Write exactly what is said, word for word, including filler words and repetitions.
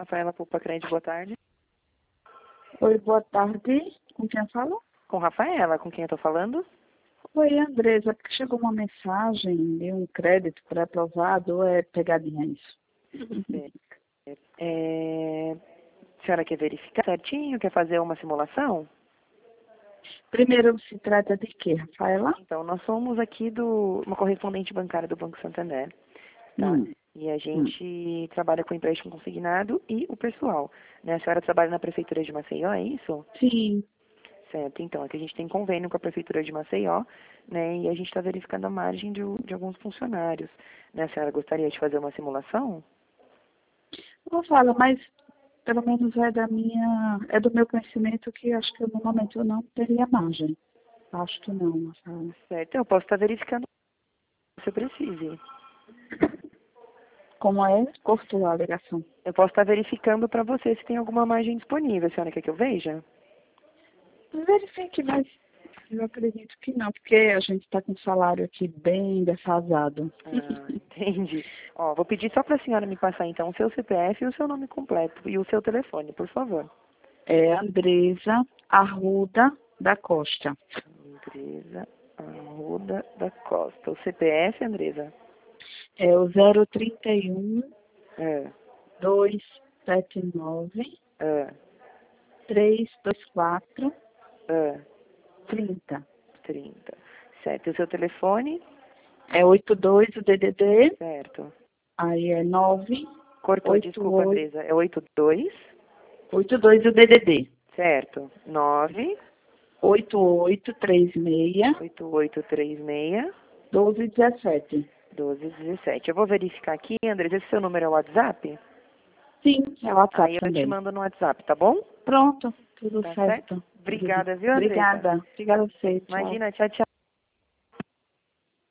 Rafaela Pupa Crente, boa tarde. Oi, boa tarde. Com quem eu falo? Com Rafaela, com quem eu tô falando? Oi, Andresa, porque chegou uma mensagem de um crédito pré-aprovado ou é pegadinha isso? É, é, a senhora quer verificar certinho? Quer fazer uma simulação? Primeiro, se trata de quê, Rafaela? Então, nós somos aqui do, uma correspondente bancária do Banco Santander, tá? Hum, E a hum. gente trabalha com empréstimo consignado e o pessoal, né? A senhora trabalha na Prefeitura de Maceió, é isso? Sim. Certo, então, é que a gente tem convênio com a Prefeitura de Maceió, né? E a gente está verificando a margem de, de alguns funcionários, né? A senhora gostaria de fazer uma simulação? Não fala, mas pelo menos é da minha, é do meu conhecimento que acho que no momento eu não teria margem. Acho que não, Rafaela. Certo, eu posso estar verificando se você precise. Como é? Cortou a ligação. Eu posso estar verificando para você se tem alguma margem disponível. A senhora quer que eu veja? Verifique, mas eu acredito que não, porque a gente está com um salário aqui bem defasado. Ah, entendi. Ó, vou pedir só para a senhora me passar então o seu C P F e o seu nome completo e o seu telefone, por favor. É Andresa Arruda da Costa. Andresa Arruda da Costa. O C P F, Andresa? É o zero trinta e um, É, dois sete nove, é, três dois quatro, é, trinta. trinta. Certo. E o seu telefone? É oitenta e dois o D D D, Certo. aí é nove Cortou, oitenta e desculpa, oito, Andresa. É oitenta e dois? oitenta e dois o D D D, Certo. nove oitenta e oito trinta e seis, oito oito três seis doze dezessete. doze dezessete. Eu vou verificar aqui, Andrés, esse seu número é o WhatsApp? Sim, é o WhatsApp Aí eu te também. mando no WhatsApp, tá bom? Pronto, tudo Tá certo? certo. Obrigada, viu, Andressa? Obrigada. Obrigada a você. Tchau. Imagina, tchau, tchau.